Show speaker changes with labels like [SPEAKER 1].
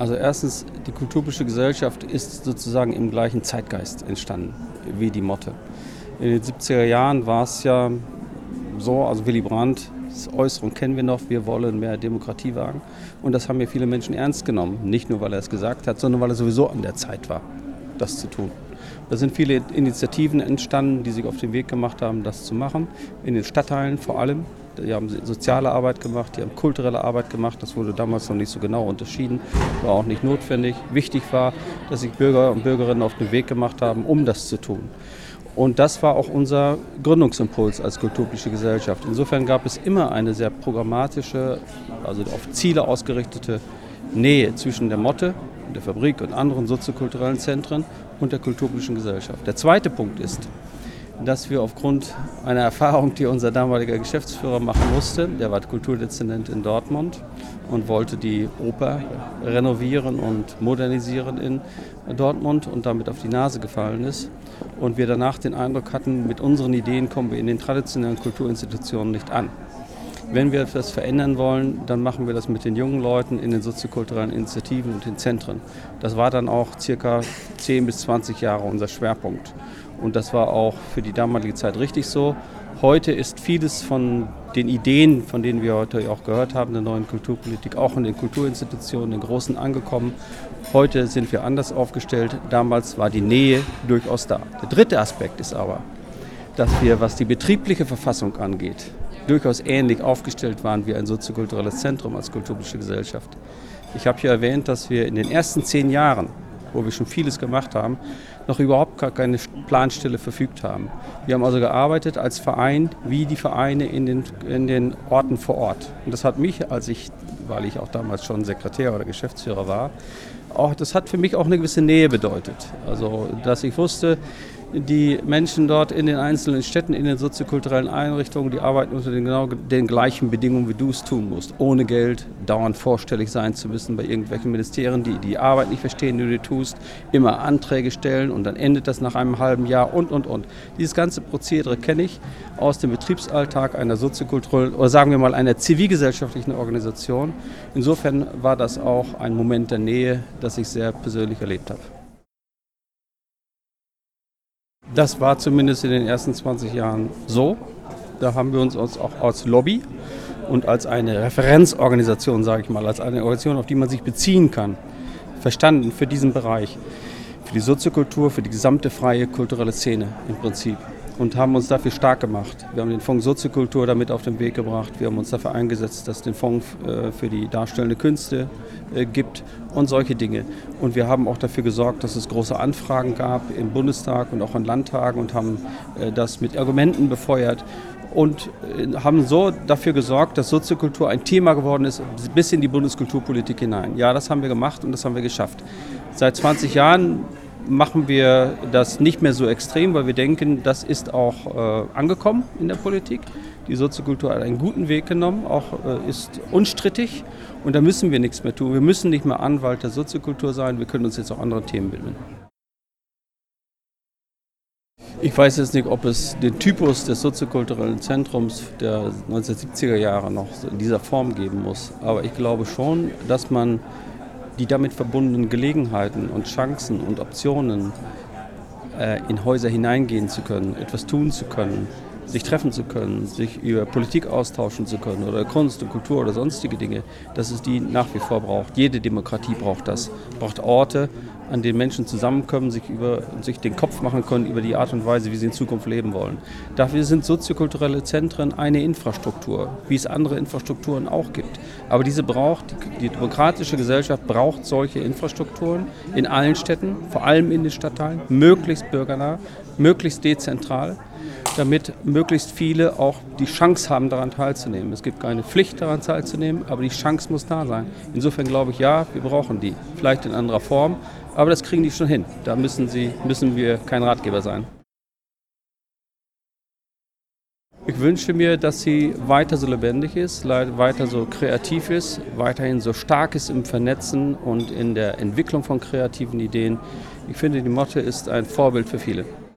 [SPEAKER 1] Also erstens, die kulturpolitische Gesellschaft ist sozusagen im gleichen Zeitgeist entstanden wie die Motte. In den 70er Jahren war es ja so, also Willy Brandt, das Äußerung kennen wir noch, wir wollen mehr Demokratie wagen. Und das haben ja viele Menschen ernst genommen. Nicht nur, weil er es gesagt hat, sondern weil er sowieso an der Zeit war, das zu tun. Da sind viele Initiativen entstanden, die sich auf den Weg gemacht haben, das zu machen. In den Stadtteilen vor allem. Die haben soziale Arbeit gemacht, die haben kulturelle Arbeit gemacht. Das wurde damals noch nicht so genau unterschieden, war auch nicht notwendig. Wichtig war, dass sich Bürger und Bürgerinnen auf den Weg gemacht haben, um das zu tun. Und das war auch unser Gründungsimpuls als kulturpolitische Gesellschaft. Insofern gab es immer eine sehr programmatische, also auf Ziele ausgerichtete Nähe zwischen der Motte, der Fabrik und anderen soziokulturellen Zentren und der kulturpolitischen Gesellschaft. Der zweite Punkt ist, dass wir aufgrund einer Erfahrung, die unser damaliger Geschäftsführer machen musste, der war Kulturdezernent in Dortmund und wollte die Oper renovieren und modernisieren in Dortmund und damit auf die Nase gefallen ist. Und wir danach den Eindruck hatten, mit unseren Ideen kommen wir in den traditionellen Kulturinstitutionen nicht an. Wenn wir das verändern wollen, dann machen wir das mit den jungen Leuten in den soziokulturellen Initiativen und den Zentren. Das war dann auch circa 10 bis 20 Jahre unser Schwerpunkt. Und das war auch für die damalige Zeit richtig so. Heute ist vieles von den Ideen, von denen wir heute auch gehört haben, der neuen Kulturpolitik, auch in den Kulturinstitutionen, den Großen angekommen. Heute sind wir anders aufgestellt. Damals war die Nähe durchaus da. Der dritte Aspekt ist aber, dass wir, was die betriebliche Verfassung angeht, durchaus ähnlich aufgestellt waren wie ein soziokulturelles Zentrum als kulturpolitische Gesellschaft. Ich habe hier erwähnt, dass wir in den ersten 10 Jahren, wo wir schon vieles gemacht haben, noch überhaupt gar keine Planstelle verfügt haben. Wir haben also gearbeitet als Verein wie die Vereine in den Orten vor Ort. Und das hat mich, weil ich auch damals schon Sekretär oder Geschäftsführer war, das hat für mich auch eine gewisse Nähe bedeutet. Also, dass ich wusste, die Menschen dort in den einzelnen Städten, in den soziokulturellen Einrichtungen, die arbeiten unter den gleichen Bedingungen, wie du es tun musst. Ohne Geld, dauernd vorstellig sein zu müssen bei irgendwelchen Ministerien, die die Arbeit nicht verstehen, die du tust, immer Anträge stellen und dann endet das nach einem halben Jahr und. Dieses ganze Prozedere kenne ich aus dem Betriebsalltag einer soziokulturellen oder sagen wir mal einer zivilgesellschaftlichen Organisation. Insofern war das auch ein Moment der Nähe, das ich sehr persönlich erlebt habe. Das war zumindest in den ersten 20 Jahren so. Da haben wir uns auch als Lobby und als eine Referenzorganisation, sage ich mal, als eine Organisation, auf die man sich beziehen kann, verstanden für diesen Bereich, für die Soziokultur, für die gesamte freie kulturelle Szene im Prinzip. Und haben uns dafür stark gemacht. Wir haben den Fonds Soziokultur damit auf den Weg gebracht. Wir haben uns dafür eingesetzt, dass es den Fonds für die darstellende Künste gibt und solche Dinge. Und wir haben auch dafür gesorgt, dass es große Anfragen gab im Bundestag und auch in Landtagen und haben das mit Argumenten befeuert und haben so dafür gesorgt, dass Soziokultur ein Thema geworden ist bis in die Bundeskulturpolitik hinein. Ja, das haben wir gemacht und das haben wir geschafft. Seit 20 Jahren machen wir das nicht mehr so extrem, weil wir denken, das ist auch angekommen in der Politik. Die Soziokultur hat einen guten Weg genommen, auch ist unstrittig und da müssen wir nichts mehr tun. Wir müssen nicht mehr Anwalt der Soziokultur sein, wir können uns jetzt auch anderen Themen widmen. Ich weiß jetzt nicht, ob es den Typus des soziokulturellen Zentrums der 1970er Jahre noch in dieser Form geben muss, aber ich glaube schon, dass man die damit verbundenen Gelegenheiten und Chancen und Optionen, in Häuser hineingehen zu können, etwas tun zu können, sich treffen zu können, sich über Politik austauschen zu können oder Kunst und Kultur oder sonstige Dinge, dass es die nach wie vor braucht. Jede Demokratie braucht das, braucht Orte, an denen Menschen zusammenkommen, sich den Kopf machen können über die Art und Weise, wie sie in Zukunft leben wollen. Dafür sind soziokulturelle Zentren eine Infrastruktur, wie es andere Infrastrukturen auch gibt. Aber die demokratische Gesellschaft braucht solche Infrastrukturen in allen Städten, vor allem in den Stadtteilen, möglichst bürgernah, möglichst dezentral, damit möglichst viele auch die Chance haben, daran teilzunehmen. Es gibt keine Pflicht, daran teilzunehmen, aber die Chance muss da sein. Insofern glaube ich, ja, wir brauchen die. Vielleicht in anderer Form, aber das kriegen die schon hin. Da müssen wir kein Ratgeber sein. Ich wünsche mir, dass sie weiter so lebendig ist, weiter so kreativ ist, weiterhin so stark ist im Vernetzen und in der Entwicklung von kreativen Ideen. Ich finde, die Motte ist ein Vorbild für viele.